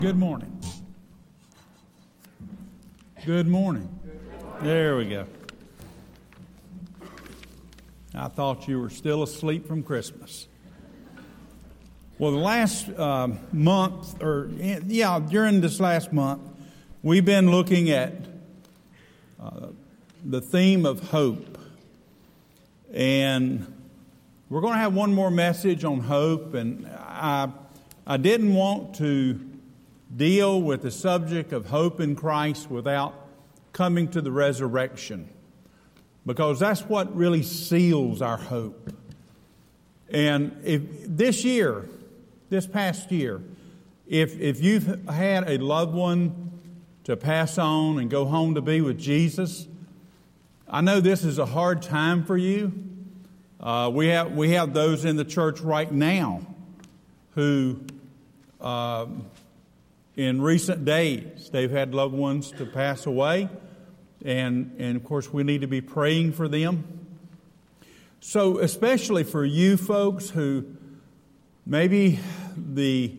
Good morning. Good morning. There we go. I thought you were still asleep from Christmas. Well, the last during this last month, we've been looking at the theme of hope. And we're going to have one more message on hope. And I didn't want to deal with the subject of hope in Christ without coming to the resurrection, because that's what really seals our hope. And this past year, if you've had a loved one to pass on and go home to be with Jesus, I know this is a hard time for you. We have those in the church right now who in recent days, they've had loved ones to pass away, and of course we need to be praying for them. So especially for you folks who maybe the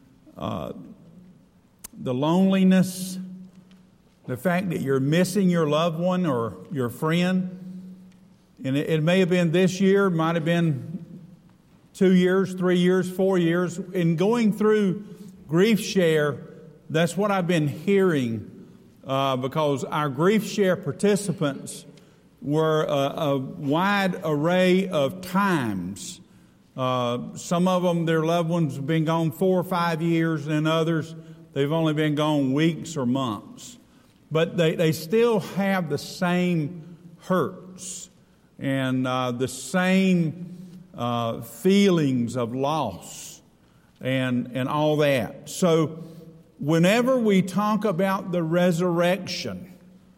loneliness, the fact that you're missing your loved one or your friend, and it may have been this year, might have been 2 years, 3 years, 4 years, in going through Grief Share, that's what I've been hearing, because our Grief Share participants were a wide array of times. Some of them, their loved ones have been gone 4 or 5 years, and others, they've only been gone weeks or months. But they still have the same hurts and the same feelings of loss and all that. So whenever we talk about the resurrection,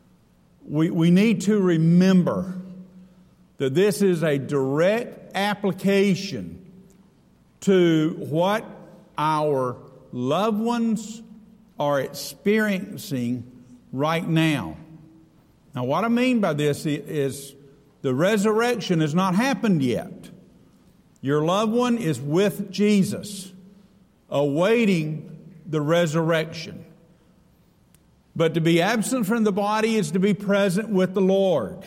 we need to remember that this is a direct application to what our loved ones are experiencing right now. Now, what I mean by this is the resurrection has not happened yet. Your loved one is with Jesus, awaiting the resurrection. But to be absent from the body is to be present with the Lord.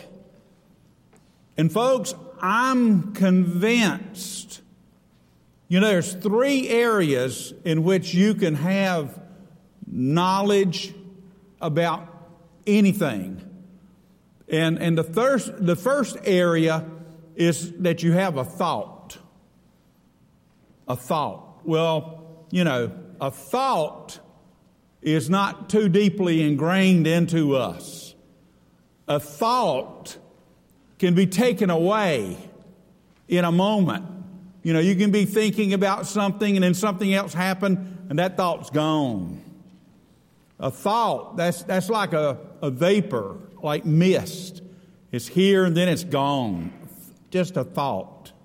And folks, I'm convinced, there's 3 areas in which you can have knowledge about anything. And the first area is that you have a thought. A thought. Well, a thought is not too deeply ingrained into us. A thought can be taken away in a moment. You can be thinking about something and then something else happened and that thought's gone. A thought, that's like a vapor, like mist. It's here and then it's gone. Just a thought.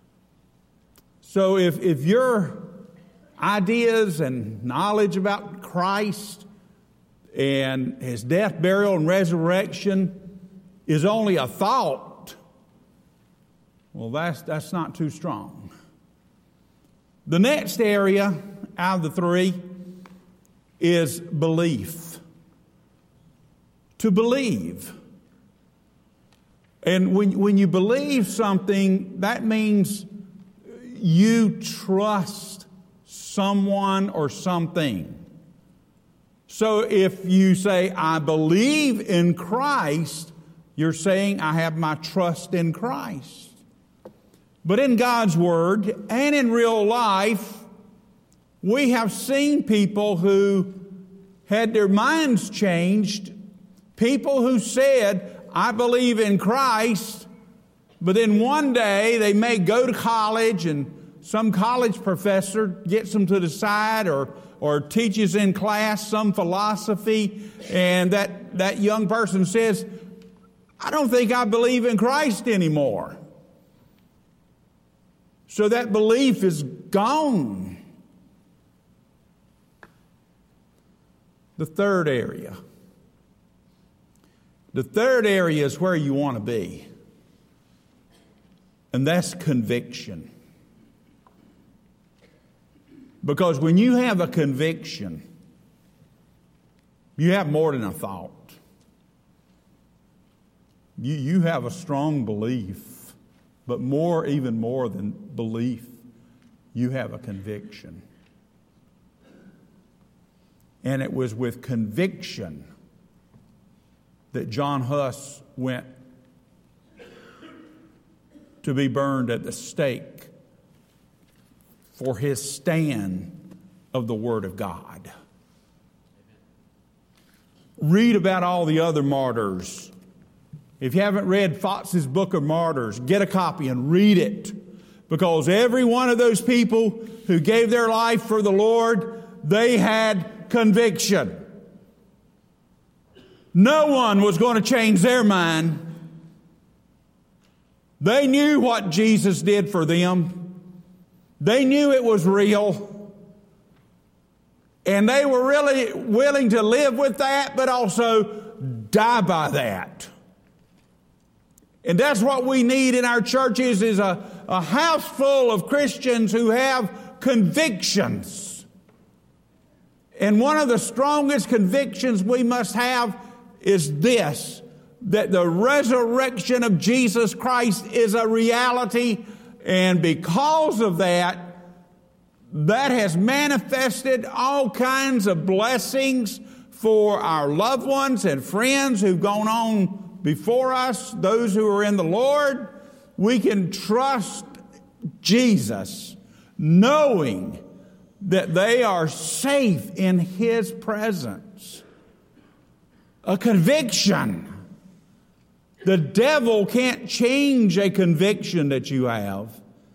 So if your ideas and knowledge about Christ and His death, burial, and resurrection is only a thought, well, that's not too strong. The next area out of the 3 is belief. To believe. And when you believe something, that means you trust someone or something. So if you say, I believe in Christ, you're saying, I have my trust in Christ. But in God's Word and in real life, we have seen people who had their minds changed, people who said, I believe in Christ, but then one day they may go to college and some college professor gets them to the side or teaches in class some philosophy, and that young person says, I don't think I believe in Christ anymore. So that belief is gone. The third area is where you want to be. And that's conviction. Because when you have a conviction, You have more than a thought. You have a strong belief, but even more than belief, you have a conviction. And it was with conviction that John Huss went to be burned at the stake for his stand of the Word of God. Read about all the other martyrs. If you haven't read Fox's Book of Martyrs, get a copy and read it. Because every one of those people who gave their life for the Lord, they had conviction. No one was going to change their mind. They knew what Jesus did for them. They knew it was real. And they were really willing to live with that, but also die by that. And that's what we need in our churches, is a house full of Christians who have convictions. And one of the strongest convictions we must have is this, that the resurrection of Jesus Christ is a reality, and because of that, that has manifested all kinds of blessings for our loved ones and friends who've gone on before us, those who are in the Lord. We can trust Jesus, knowing that they are safe in His presence. A conviction. The devil can't change a conviction that you have.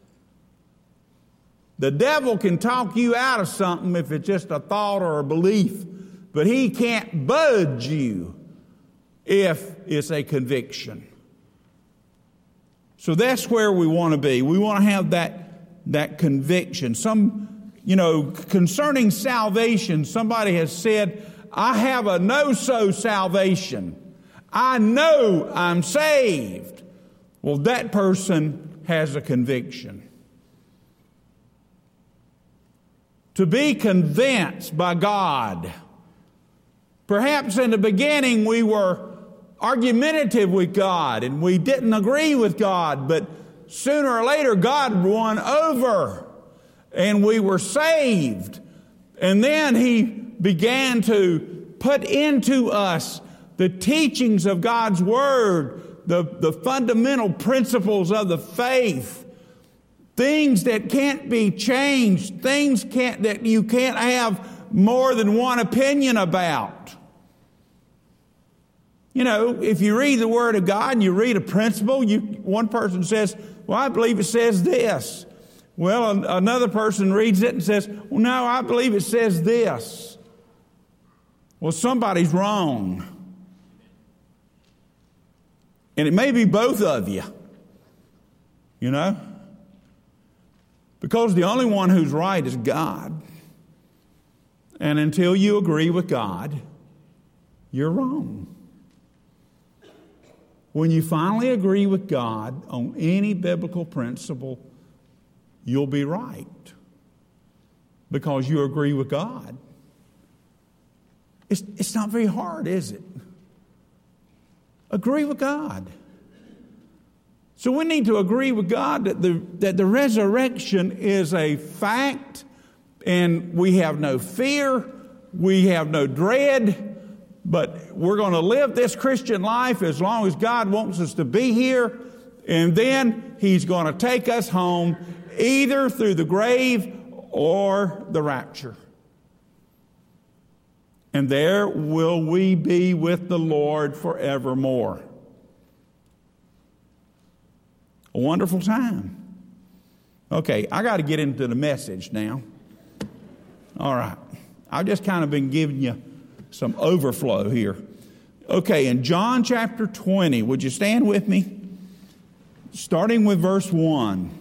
The devil can talk you out of something if it's just a thought or a belief, but he can't budge you if it's a conviction. So that's where we want to be. We want to have that conviction. Concerning salvation, somebody has said, I have a no-so salvation. I know I'm saved. Well, that person has a conviction. To be convinced by God. Perhaps in the beginning we were argumentative with God and we didn't agree with God, but sooner or later God won over and we were saved. And then He began to put into us the teachings of God's Word, the fundamental principles of the faith, things that can't be changed, things that you can't have more than one opinion about. If you read the Word of God and you read a principle, one person says, well, I believe it says this. Well, another person reads it and says, well, no, I believe it says this. Well, somebody's wrong. And it may be both of you. Because the only one who's right is God. And until you agree with God, you're wrong. When you finally agree with God on any biblical principle, you'll be right. Because you agree with God. It's not very hard, is it? Agree with God. So we need to agree with God that the resurrection is a fact, and we have no fear, we have no dread, but we're going to live this Christian life as long as God wants us to be here, and then He's going to take us home either through the grave or the rapture. And there will we be with the Lord forevermore. A wonderful time. Okay, I got to get into the message now. All right. I've just kind of been giving you some overflow here. Okay, in John chapter 20, would you stand with me? Starting with verse 1.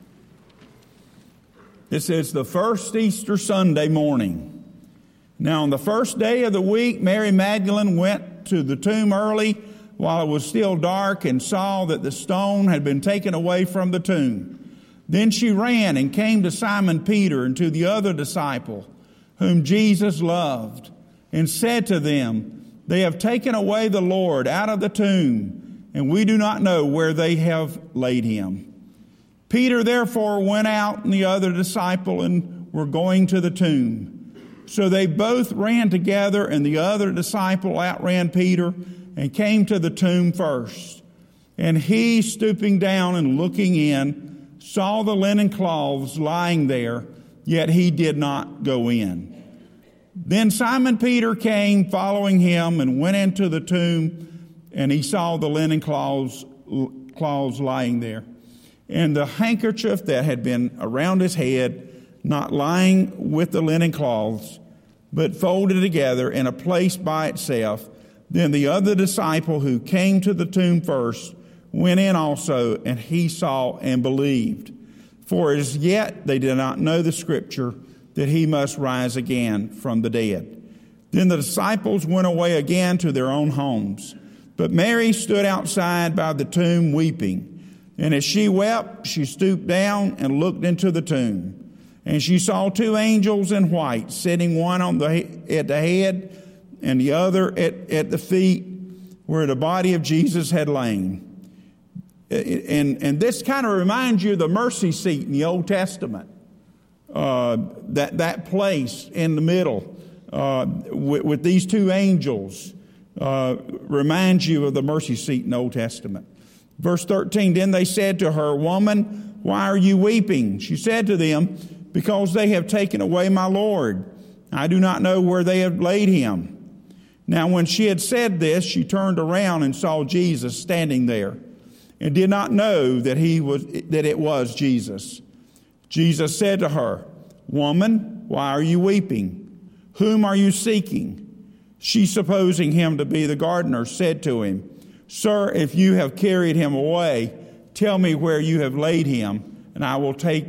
It says, the first Easter Sunday morning. Now on the first day of the week, Mary Magdalene went to the tomb early while it was still dark and saw that the stone had been taken away from the tomb. Then she ran and came to Simon Peter and to the other disciple whom Jesus loved, and said to them, "They have taken away the Lord out of the tomb, and we do not know where they have laid him." Peter therefore went out, and the other disciple, and were going to the tomb. So they both ran together, and the other disciple outran Peter and came to the tomb first. And he, stooping down and looking in, saw the linen cloths lying there, yet he did not go in. Then Simon Peter came following him and went into the tomb, and he saw the linen cloths lying there, and the handkerchief that had been around his head, not lying with the linen cloths, but folded together in a place by itself. Then the other disciple who came to the tomb first went in also, and he saw and believed. For as yet they did not know the scripture that he must rise again from the dead. Then the disciples went away again to their own homes. But Mary stood outside by the tomb weeping. And as she wept, she stooped down and looked into the tomb. And she saw two angels in white, sitting one at the head and the other at the feet, where the body of Jesus had lain. And this kind of reminds you of the mercy seat in the Old Testament. That place in the middle with these two angels reminds you of the mercy seat in the Old Testament. Verse 13, then they said to her, "Woman, why are you weeping?" She said to them, "Because they have taken away my Lord. I do not know where they have laid him." Now when she had said this, she turned around and saw Jesus standing there, and did not know that it was Jesus. Jesus said to her, "Woman, why are you weeping? Whom are you seeking?" She, supposing him to be the gardener, said to him, "Sir, if you have carried him away, tell me where you have laid him, and I will take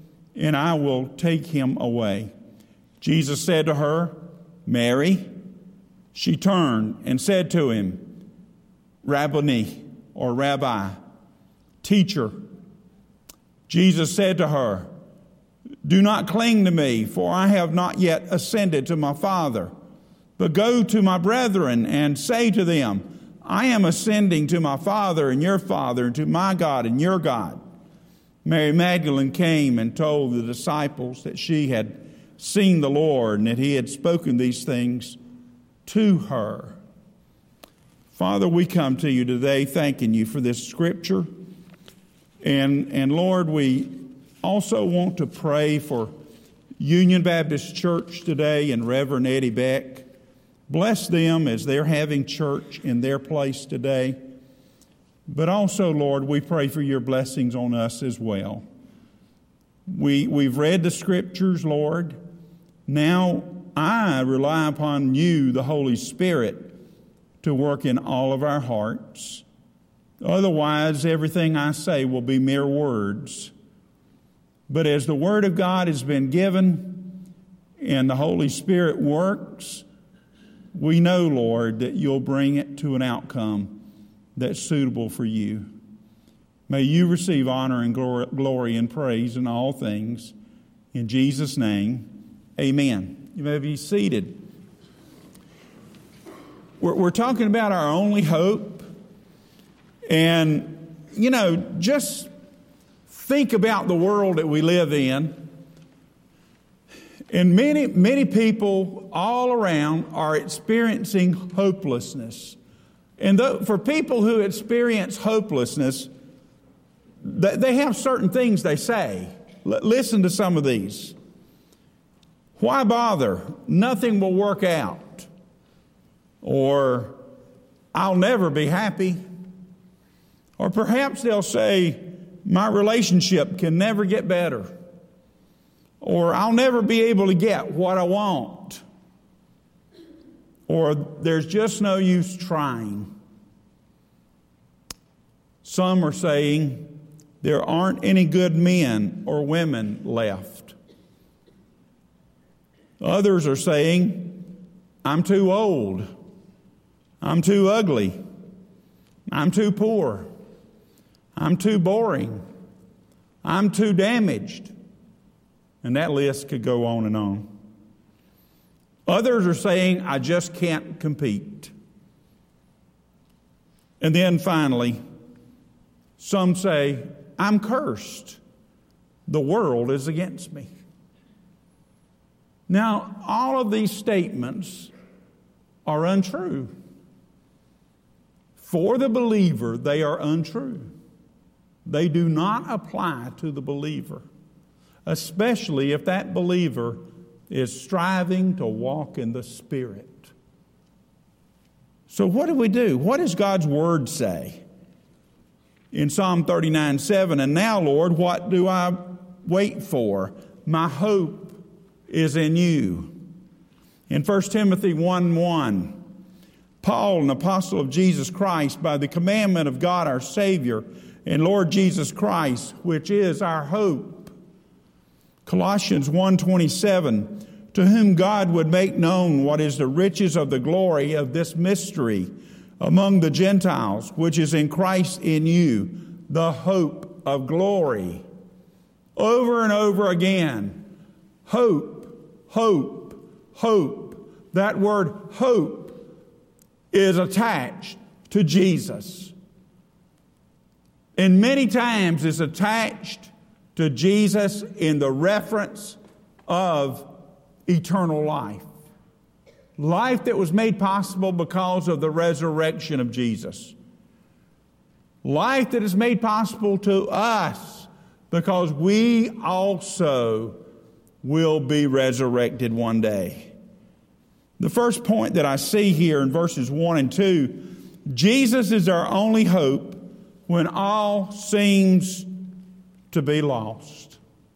him away." Jesus said to her, "Mary." She turned and said to him, "Rabboni," or Rabbi, teacher. Jesus said to her, "Do not cling to me, for I have not yet ascended to my Father. But go to my brethren and say to them, I am ascending to my Father and your Father, and to my God and your God." Mary Magdalene came and told the disciples that she had seen the Lord and that he had spoken these things to her. Father, we come to you today thanking you for this scripture. And Lord, we also want to pray for Union Baptist Church today and Reverend Eddie Beck. Bless them as they're having church in their place today. But also, Lord, we pray for your blessings on us as well. We've read the scriptures, Lord. Now I rely upon you, the Holy Spirit, to work in all of our hearts. Otherwise, everything I say will be mere words. But as the Word of God has been given and the Holy Spirit works, we know, Lord, that you'll bring it to an outcome that's suitable for you. May you receive honor and glory and praise in all things. In Jesus' name, amen. You may be seated. We're talking about our only hope. And, just think about the world that we live in. And many people all around are experiencing hopelessness. And for people who experience hopelessness, they have certain things they say. Listen to some of these. Why bother? Nothing will work out. Or, I'll never be happy. Or perhaps they'll say, my relationship can never get better. Or I'll never be able to get what I want. Or there's just no use trying. Some are saying there aren't any good men or women left. Others are saying, I'm too old. I'm too ugly. I'm too poor. I'm too boring. I'm too damaged. And that list could go on and on. Others are saying, I just can't compete. And then finally, some say, I'm cursed. The world is against me. Now, all of these statements are untrue. For the believer, they are untrue. They do not apply to the believer, especially if that believer is striving to walk in the Spirit. So what do we do? What does God's Word say? In Psalm 39:7, and now, Lord, what do I wait for? My hope is in you. In 1 Timothy 1:1, Paul, an apostle of Jesus Christ, by the commandment of God our Savior and Lord Jesus Christ, which is our hope. Colossians 1:27, to whom God would make known what is the riches of the glory of this mystery among the Gentiles, which is in Christ in you, the hope of glory. Over and over again, hope, hope, hope. That word hope is attached to Jesus. And many times it's attached to Jesus in the reference of eternal life. Life that was made possible because of the resurrection of Jesus. Life that is made possible to us because we also will be resurrected one day. The first point that I see here in verses 1 and 2, Jesus is our only hope when all seems to be lost.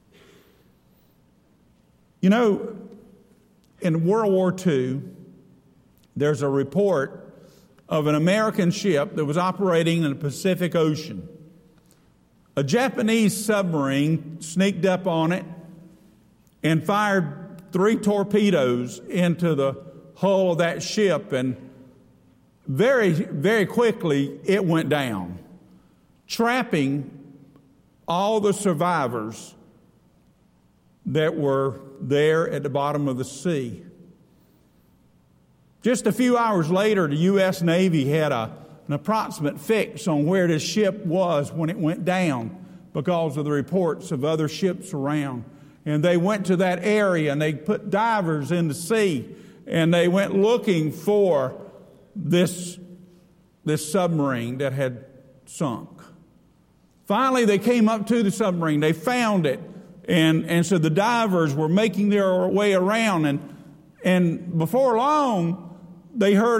You know, in World War II, there's a report of an American ship that was operating in the Pacific Ocean. A Japanese submarine sneaked up on it and fired 3 torpedoes into the hull of that ship, and very, very quickly it went down, trapping all the survivors that were there at the bottom of the sea. Just a few hours later, the U.S. Navy had an approximate fix on where this ship was when it went down because of the reports of other ships around. And they went to that area and they put divers in the sea and they went looking for this submarine that had sunk. Finally, they came up to the submarine. They found it. And so the divers were making their way around. And before long, they heard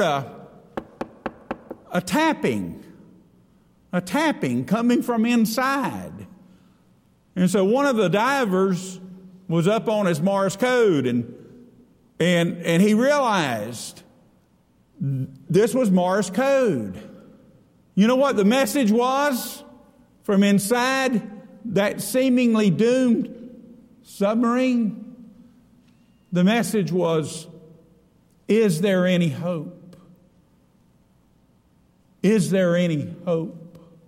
a tapping coming from inside. And so one of the divers was up on his Morse code, and he realized this was Morse code. You know what the message was from inside that seemingly doomed submarine? The message was, is there any hope? Is there any hope?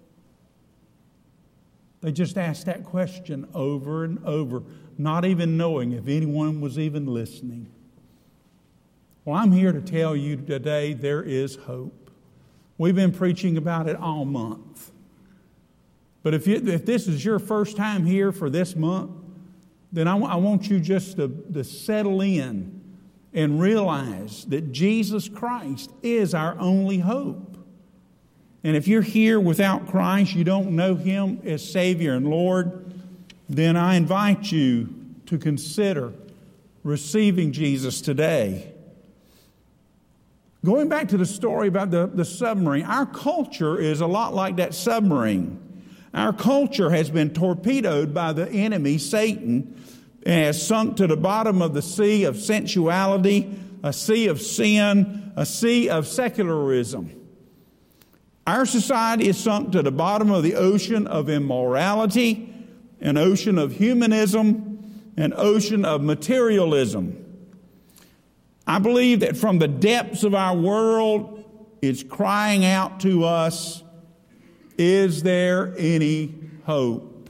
They just asked that question over and over, not even knowing if anyone was even listening. Well, I'm here to tell you today there is hope. We've been preaching about it all month. But if this is your first time here for this month, then I want you just to settle in and realize that Jesus Christ is our only hope. And if you're here without Christ, you don't know Him as Savior and Lord, then I invite you to consider receiving Jesus today. Going back to the story about the submarine, our culture is a lot like that submarine. Our culture has been torpedoed by the enemy, Satan, and has sunk to the bottom of the sea of sensuality, a sea of sin, a sea of secularism. Our society is sunk to the bottom of the ocean of immorality, an ocean of humanism, an ocean of materialism. I believe that from the depths of our world, it's crying out to us, is there any hope?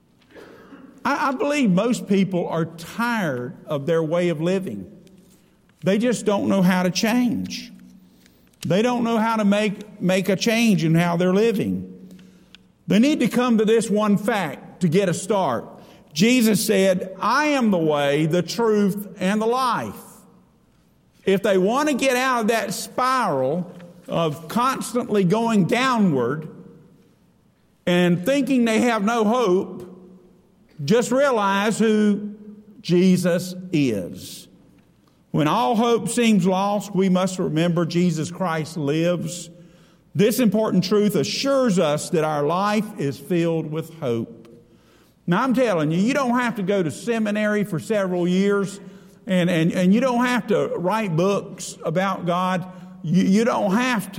I believe most people are tired of their way of living. They just don't know how to change. They don't know how to make a change in how they're living. They need to come to this one fact to get a start. Jesus said, I am the way, the truth, and the life. If they want to get out of that spiral of constantly going downward and thinking they have no hope, just realize who Jesus is. When all hope seems lost, we must remember Jesus Christ lives. This important truth assures us that our life is filled with hope. Now, I'm telling you, you don't have to go to seminary for several years, and you don't have to write books about God. You don't have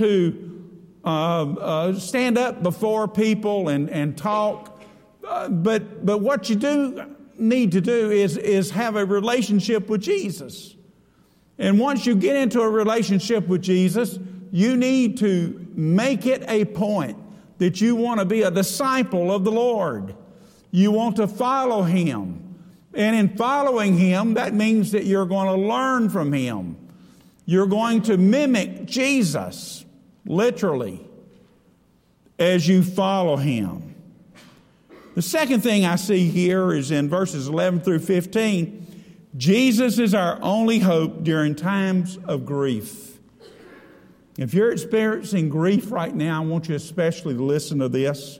to stand up before people and talk. But what you do need to do is have a relationship with Jesus. And once you get into a relationship with Jesus, you need to make it a point that you want to be a disciple of the Lord. You want to follow Him. And in following Him, that means that you're going to learn from Him. You're going to mimic Jesus, literally, as you follow Him. The second thing I see here is in verses 11 through 15. Jesus is our only hope during times of grief. If you're experiencing grief right now, I want you especially to listen to this.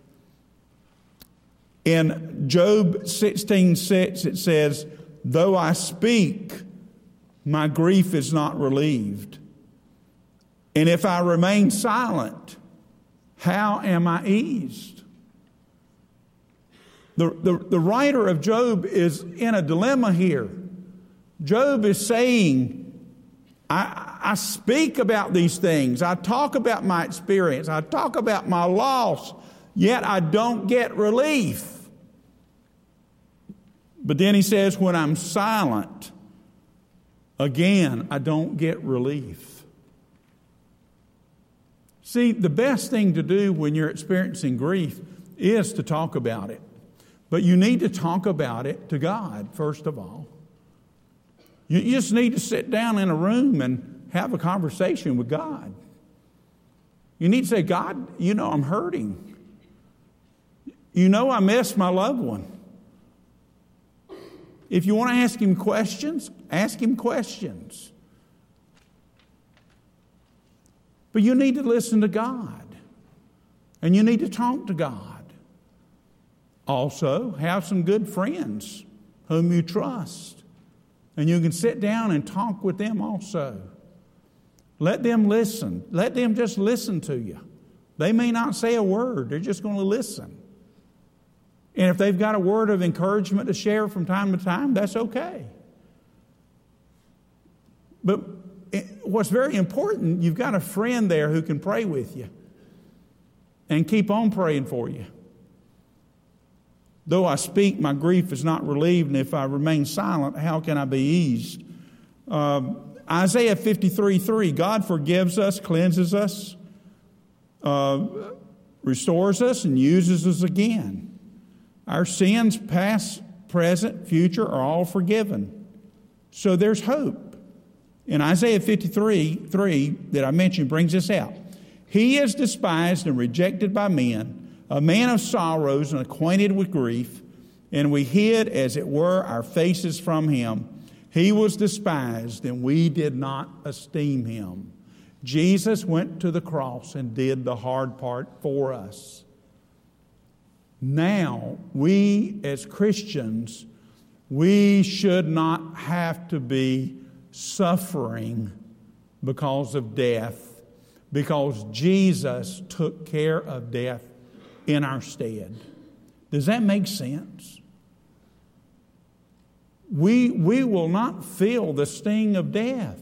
In Job 16:6, it says, though I speak, my grief is not relieved. And if I remain silent, how am I eased? The writer of Job is in a dilemma here. Job is saying, I speak about these things. I talk about my experience. I talk about my loss, yet I don't get relief. But then he says, when I'm silent, again, I don't get relief. See, the best thing to do when you're experiencing grief is to talk about it. But you need to talk about it to God, first of all. You just need to sit down in a room and have a conversation with God. You need to say, God, you know I'm hurting. You know I miss my loved one. If you want to ask Him questions, ask Him questions. But you need to listen to God. And you need to talk to God. Also, have some good friends whom you trust. And you can sit down and talk with them also. Let them listen. Let them just listen to you. They may not say a word. They're just going to listen. And if they've got a word of encouragement to share from time to time, that's okay. But what's very important, you've got a friend there who can pray with you and keep on praying for you. Though I speak, my grief is not relieved, and if I remain silent, how can I be eased? Isaiah 53:3, God forgives us, cleanses us, restores us, and uses us again. Our sins, past, present, future, are all forgiven. So there's hope. In Isaiah 53:3 that I mentioned brings this out. He is despised and rejected by men, a man of sorrows and acquainted with grief, and we hid, as it were, our faces from Him. He was despised, and we did not esteem Him. Jesus went to the cross and did the hard part for us. Now, we as Christians, we should not have to be suffering because of death, because Jesus took care of death in our stead. Does that make sense? We will not feel the sting of death.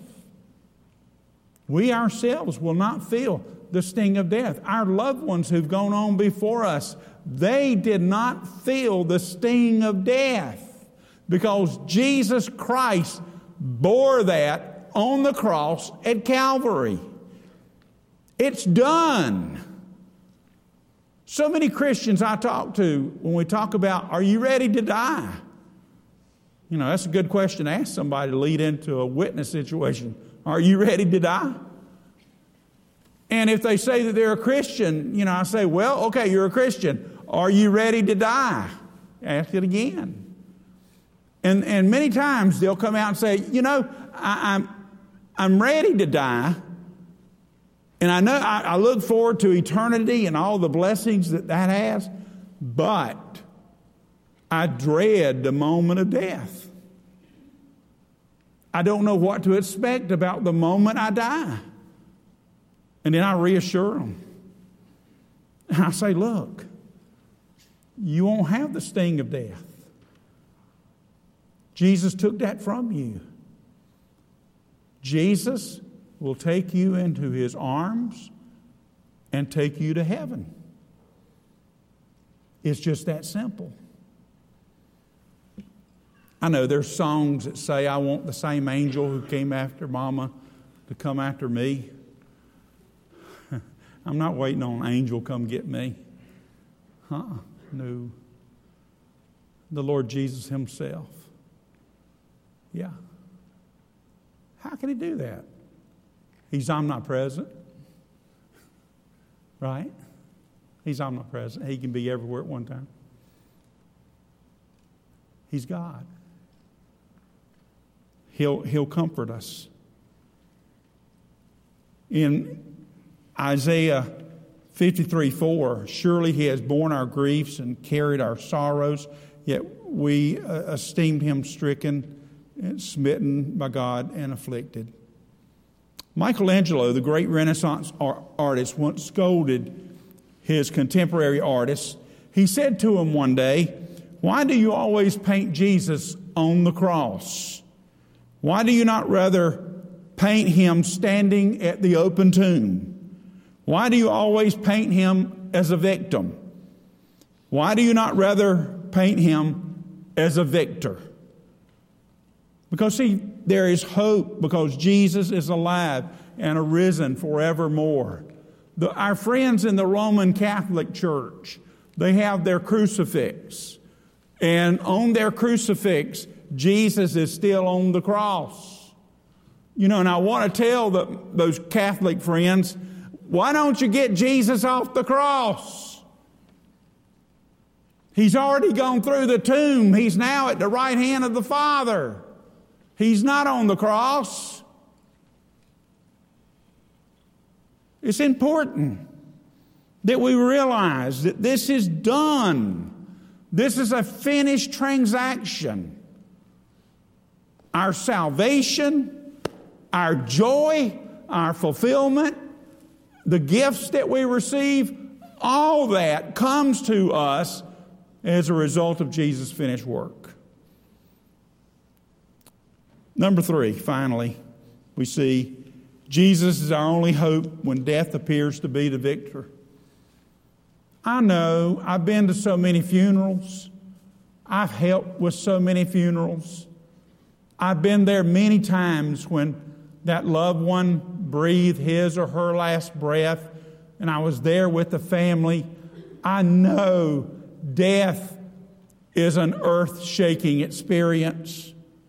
We ourselves will not feel the sting of death. Our loved ones who've gone on before us, they did not feel the sting of death because Jesus Christ bore that on the cross at Calvary. It's done. So many Christians I talk to, when we talk about, are you ready to die? You know, that's a good question to ask somebody to lead into a witness situation. Are you ready to die? And if they say that they're a Christian, you know, I say, well, okay, you're a Christian. Are you ready to die? Ask it again. And many times they'll come out and say, you know, I'm ready to die. And I know I look forward to eternity and all the blessings that has, but I dread the moment of death. I don't know what to expect about the moment I die. And then I reassure them. And I say, look, you won't have the sting of death. Jesus took that from you. Jesus will take you into His arms and take you to heaven. It's just that simple. I know there's songs that say, I want the same angel who came after Mama to come after me. I'm not waiting on an angel to come get me. No. The Lord Jesus Himself. Yeah. How can He do that? He's omnipresent. Right? He's omnipresent. He can be everywhere at one time. He's God. He'll comfort us. In Isaiah 53:4, surely He has borne our griefs and carried our sorrows, yet we esteemed Him stricken, and smitten by God, and afflicted. Michelangelo, the great Renaissance artist, once scolded his contemporary artists. He said to him one day, "Why do you always paint Jesus on the cross? Why do you not rather paint Him standing at the open tomb? Why do you always paint Him as a victim? Why do you not rather paint Him as a victor?" Because, see, there is hope because Jesus is alive and arisen forevermore. Our friends in the Roman Catholic Church, they have their crucifix. And on their crucifix, Jesus is still on the cross. You know, and I want to tell those Catholic friends, why don't you get Jesus off the cross? He's already gone through the tomb. He's now at the right hand of the Father. He's not on the cross. It's important that we realize that this is done. This is a finished transaction. Our salvation, our joy, our fulfillment, the gifts that we receive, all that comes to us as a result of Jesus' finished work. Number 3, finally, we see Jesus is our only hope when death appears to be the victor. I know, I've been to so many funerals. I've helped with so many funerals. I've been there many times when that loved one breathed his or her last breath, and I was there with the family. I know death is an earth-shaking experience.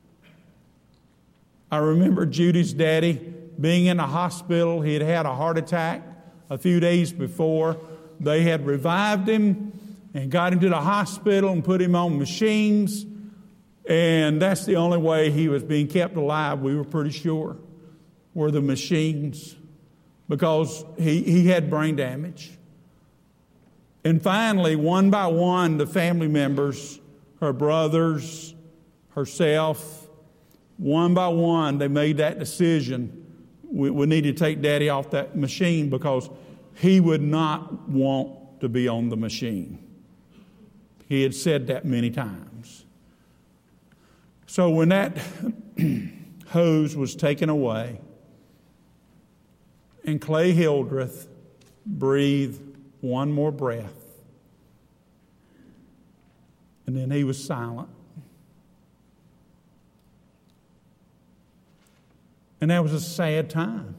I remember Judy's daddy being in the hospital. He had had a heart attack a few days before. They had revived him and got him to the hospital and put him on machines. And that's the only way he was being kept alive, we were pretty sure, were the machines, because he had brain damage. And finally, one by one, the family members, her brothers, herself, one by one, they made that decision. We need to take Daddy off that machine because he would not want to be on the machine. He had said that many times. So when that hose was taken away and Clay Hildreth breathed one more breath, and then he was silent. And that was a sad time.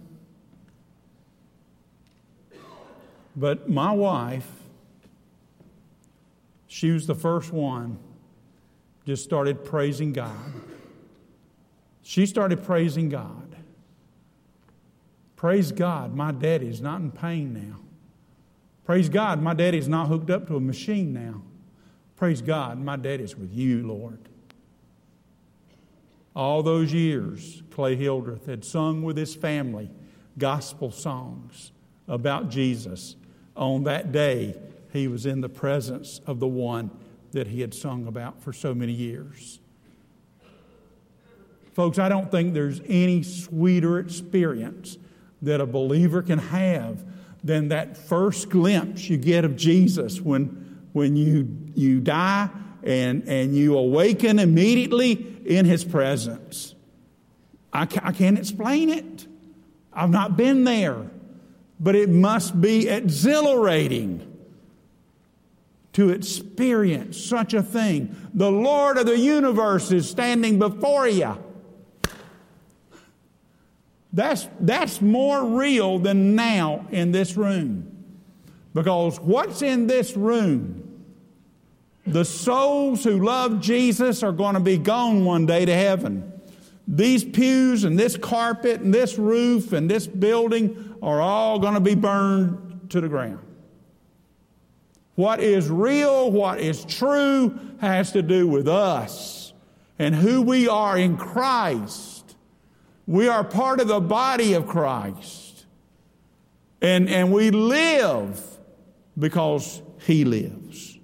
But my wife, she was the first one just started praising God. She started praising God. Praise God, my daddy's not in pain now. Praise God, my daddy's not hooked up to a machine now. Praise God, my daddy's with you, Lord. All those years, Clay Hildreth had sung with his family gospel songs about Jesus. On that day, he was in the presence of the one that he had sung about for so many years. Folks, I don't think there's any sweeter experience that a believer can have than that first glimpse you get of Jesus when you die and you awaken immediately in His presence. I can't explain it. I've not been there. But it must be exhilarating to experience such a thing. The Lord of the universe is standing before you. That's more real than now in this room. Because what's in this room, the souls who love Jesus are going to be gone one day to heaven. These pews and this carpet and this roof and this building are all going to be burned to the ground. What is real, what is true, has to do with us and who we are in Christ. We are part of the body of Christ. And we live because He lives.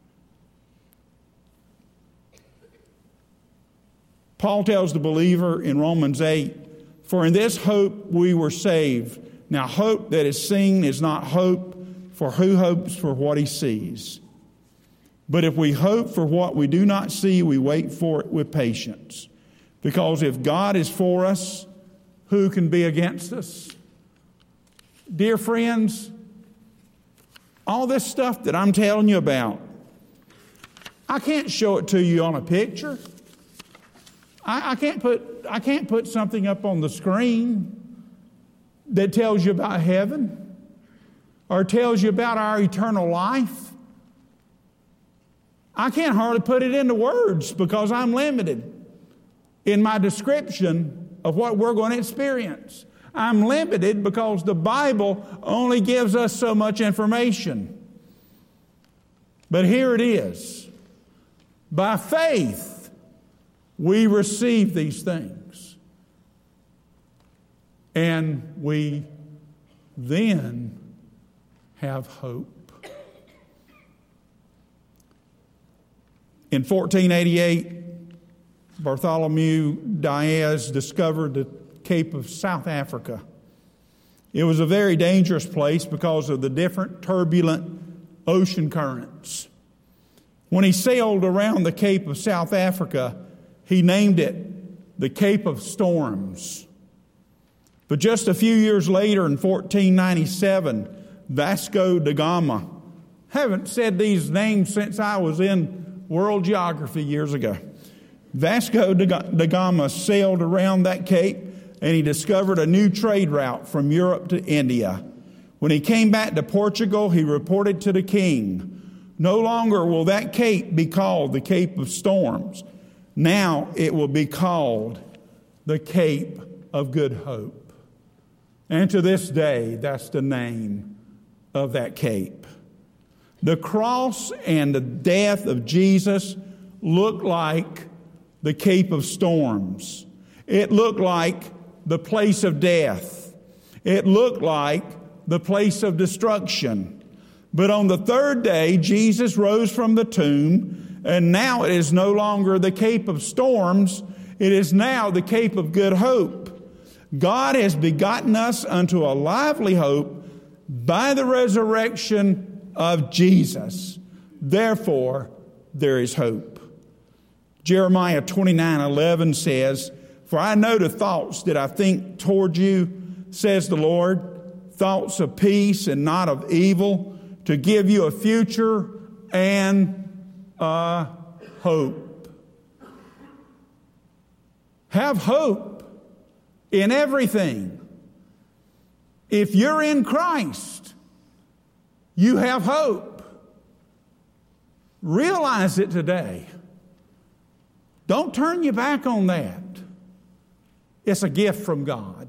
Paul tells the believer in Romans 8, "For in this hope we were saved. Now hope that is seen is not hope, for who hopes for what he sees? But if we hope for what we do not see, we wait for it with patience. Because if God is for us, who can be against us?" Dear friends, all this stuff that I'm telling you about, I can't show it to you on a picture. I can't put something up on the screen that tells you about heaven or tells you about our eternal life. I can't hardly put it into words because I'm limited in my description of what we're going to experience. I'm limited because the Bible only gives us so much information. But here it is. By faith, we receive these things. And we then have hope. In 1488, Bartholomew Diaz discovered the Cape of South Africa. It was a very dangerous place because of the different turbulent ocean currents. When he sailed around the Cape of South Africa, he named it the Cape of Storms. But just a few years later, in 1497, Vasco da Gama, haven't said these names since I was in world geography years ago. Vasco da Gama sailed around that cape and he discovered a new trade route from Europe to India. When he came back to Portugal, he reported to the king, "No longer will that cape be called the Cape of Storms. Now it will be called the Cape of Good Hope." And to this day, that's the name of that cape. The cross and the death of Jesus looked like the Cape of Storms. It looked like the place of death. It looked like the place of destruction. But on the third day, Jesus rose from the tomb, and now it is no longer the Cape of Storms. It is now the Cape of Good Hope. God has begotten us unto a lively hope by the resurrection of Jesus. Therefore, there is hope. Jeremiah 29:11 says, "For I know the thoughts that I think toward you, says the Lord, thoughts of peace and not of evil, to give you a future and a hope." Have hope in everything. If you're in Christ, you have hope. Realize it today. Don't turn your back on that. It's a gift from God.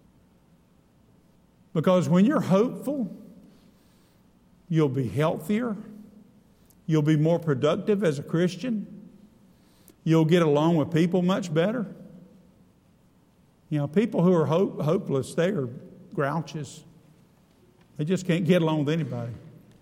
Because when you're hopeful, you'll be healthier. You'll be more productive as a Christian. You'll get along with people much better. You know, people who are hopeless, they are grouches. They just can't get along with anybody.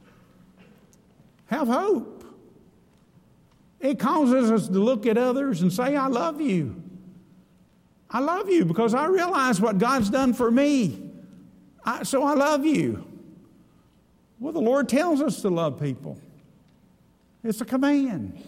Have hope. It causes us to look at others and say, I love you. I love you because I realize what God's done for me. So I love you. Well, the Lord tells us to love people. It's a command.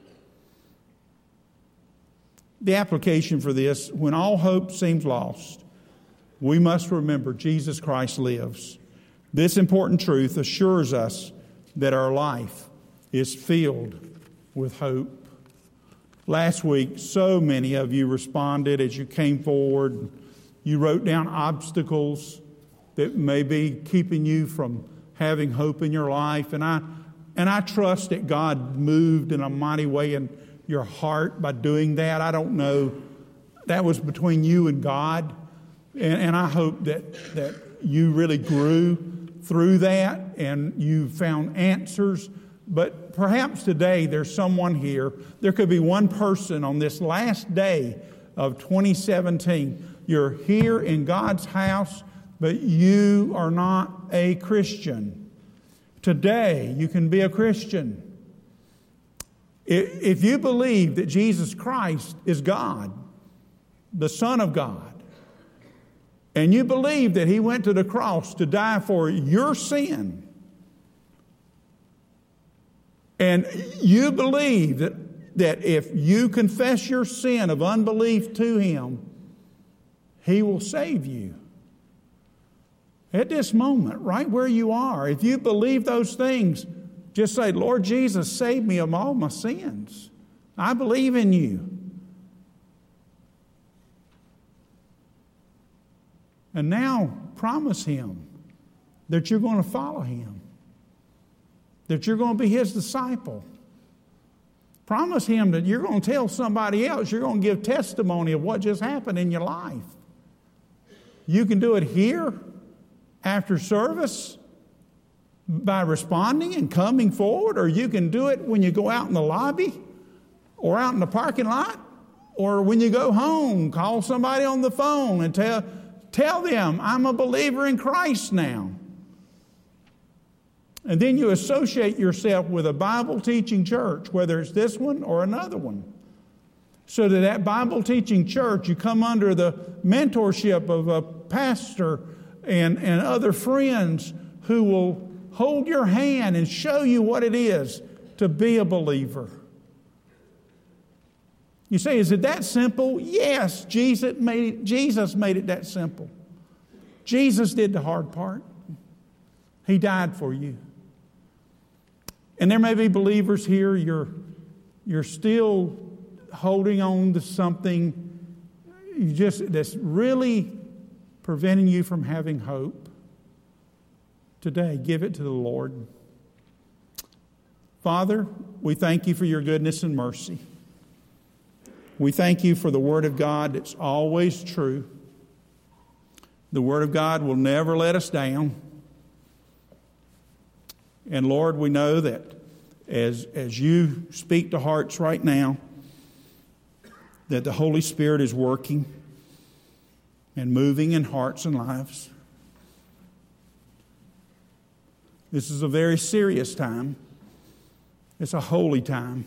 The application for this, when all hope seems lost, we must remember Jesus Christ lives. This important truth assures us that our life is filled with hope. Last week, so many of you responded as you came forward. You wrote down obstacles that may be keeping you from having hope in your life. And I trust that God moved in a mighty way in your heart by doing that. I don't know. That was between you and God. And I hope that you really grew through that and you found answers. But perhaps today there's someone here. There could be one person on this last day of 2017. You're here in God's house, but you are not a Christian. Today you can be a Christian. If you believe that Jesus Christ is God, the Son of God, and you believe that He went to the cross to die for your sin, and you believe that if you confess your sin of unbelief to Him, He will save you. At this moment, right where you are, if you believe those things, just say, Lord Jesus, save me of all my sins. I believe in you. And now promise Him that you're going to follow Him, that you're going to be His disciple. Promise Him that you're going to tell somebody else, you're going to give testimony of what just happened in your life. You can do it here after service by responding and coming forward, or you can do it when you go out in the lobby or out in the parking lot, or when you go home, call somebody on the phone and tell them, I'm a believer in Christ now. And then you associate yourself with a Bible teaching church, whether it's this one or another one. So that Bible teaching church, you come under the mentorship of a pastor and other friends who will hold your hand and show you what it is to be a believer. You say, is it that simple? Yes, Jesus made it that simple. Jesus did the hard part. He died for you. And there may be believers here, you're still holding on to something that's really preventing you from having hope. Today, give it to the Lord. Father, we thank you for your goodness and mercy. We thank you for the Word of God that's always true. The Word of God will never let us down. And Lord, we know that as you speak to hearts right now, that the Holy Spirit is working and moving in hearts and lives. This is a very serious time. It's a holy time.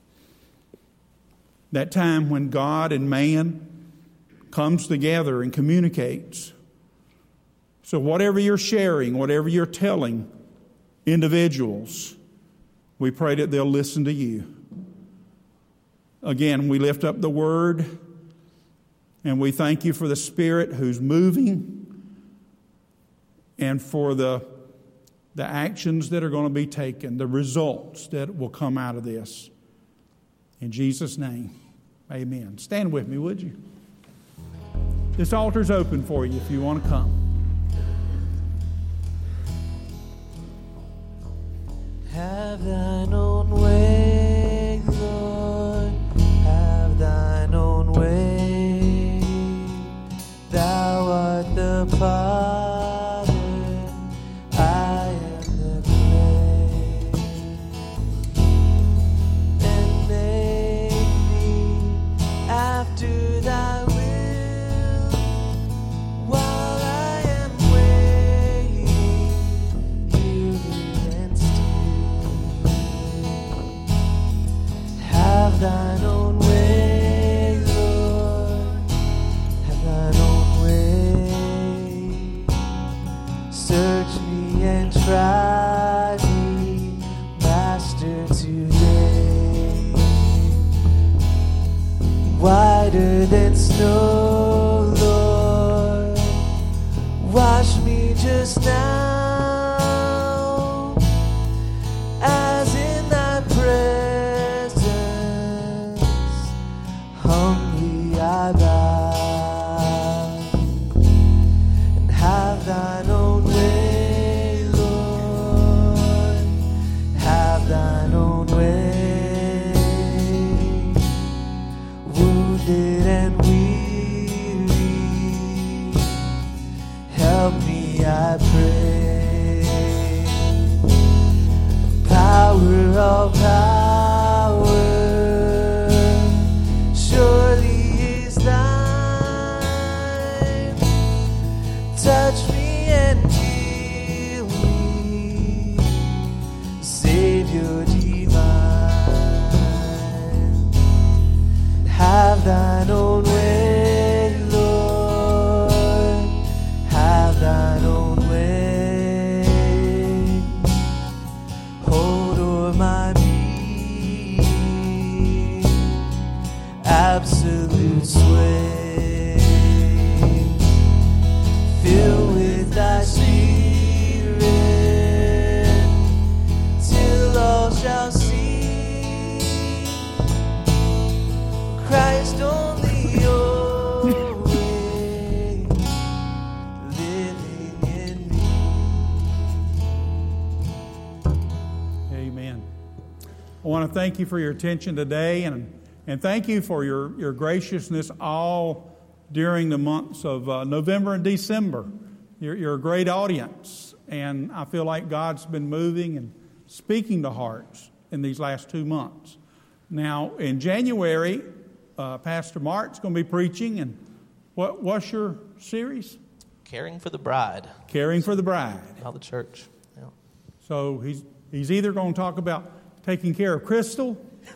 That time when God and man comes together and communicates. So whatever you're sharing, whatever you're telling individuals, we pray that they'll listen to you. Again, we lift up the Word, and we thank you for the Spirit who's moving and for the actions that are going to be taken, the results that will come out of this. In Jesus' name, amen. Stand with me, would you? This altar's open for you if you want to come. Have thine own way, Lord. Have Father, I am the clay, and make me after thy will, while I am waiting here and still. Have thine own way, Lord, have thine own way. Search me and try me, Master, today. Whiter than snow, Lord, wash me just now, as in thy presence humbly I bow. And have thine own way, Lord, have thine own way. Wounded and weary, help me, I pray. Power of power, surely is thine. Touch me and heal me, Savior divine. Have thine own way, Lord, have thine own way. Hold o'er my being, absolute sway. Fill with thy spirit, till all shall see Christ only your way, living in me. Amen. I want to thank you for your attention today, and thank you for your graciousness all during the months of November and December. You're a great audience, and I feel like God's been moving and speaking to hearts in these last 2 months. Now, in January, Pastor Mark's going to be preaching, and what's your series? Caring for the bride. Caring for the Bride. How the church. Yeah. So he's either going to talk about taking care of Crystal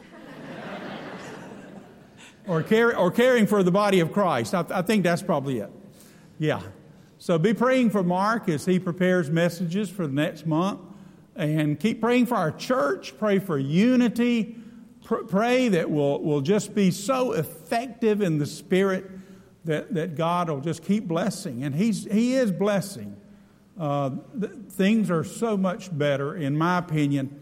or caring for the body of Christ. I think that's probably it. Yeah. So be praying for Mark as he prepares messages for the next month. And keep praying for our church. Pray for unity. Pray that we'll just be so effective in the Spirit that God will just keep blessing. And He is blessing. Things are so much better, in my opinion,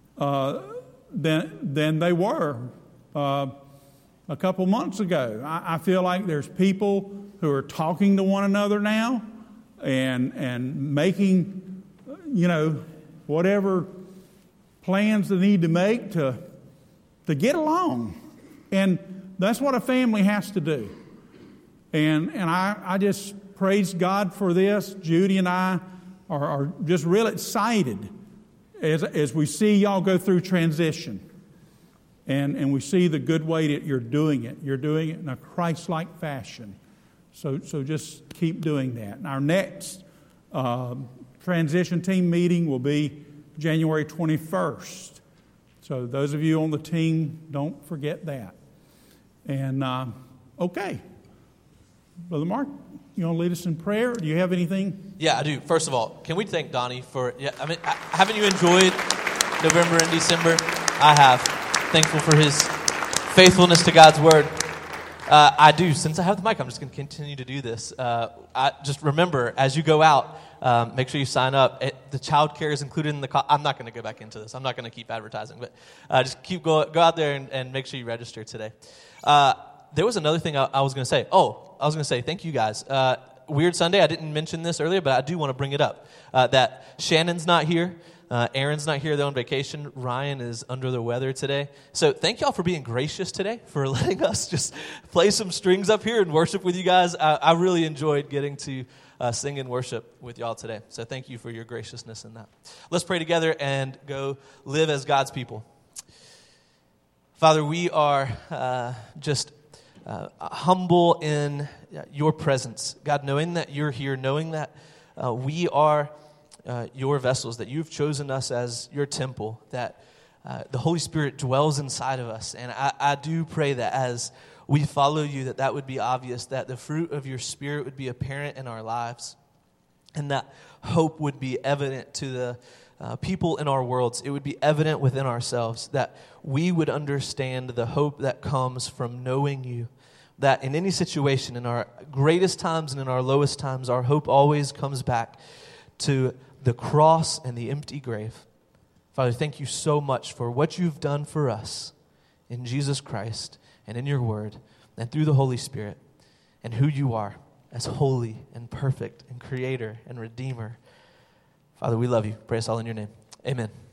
than they were a couple months ago. I feel like there's people who are talking to one another now and making, whatever plans they need to make to get along. And that's what a family has to do. And I just praise God for this. Judy and I are just real excited as we see y'all go through transition. And we see the good way that you're doing it. You're doing it in a Christ-like fashion. So just keep doing that. And our next transition team meeting will be January 21st. So those of you on the team, don't forget that. And, okay. Brother Mark, you want to lead us in prayer? Do you have anything? Yeah, I do. First of all, can we thank Donnie for, haven't you enjoyed November and December? I have. Thankful for his faithfulness to God's word. I do. Since I have the mic, I'm just going to continue to do this. I just remember, as you go out, make sure you sign up. The child care is included in the cost. I'm not going to go back into this. I'm not going to keep advertising, but just go out there and make sure you register today. There was another thing I was going to say. I was going to say thank you guys. Weird Sunday, I didn't mention this earlier, but I do want to bring it up. That Shannon's not here. Aaron's not here. They're on vacation. Ryan is under the weather today. So thank y'all for being gracious today, for letting us just play some strings up here and worship with you guys. I really enjoyed getting to sing and worship with y'all today. So thank you for your graciousness in that. Let's pray together and go live as God's people. Father, we are just humble in your presence. God, knowing that you're here, knowing that we are your vessels, that you've chosen us as your temple, that the Holy Spirit dwells inside of us. And I do pray that as we follow you, that would be obvious, that the fruit of your Spirit would be apparent in our lives, and that hope would be evident to the people in our worlds. It would be evident within ourselves, that we would understand the hope that comes from knowing you, that in any situation, in our greatest times and in our lowest times, our hope always comes back to the cross and the empty grave. Father, thank you so much for what you've done for us in Jesus Christ and in your word and through the Holy Spirit, and who you are as holy and perfect and creator and redeemer. Father, we love you. Pray us all in your name. Amen.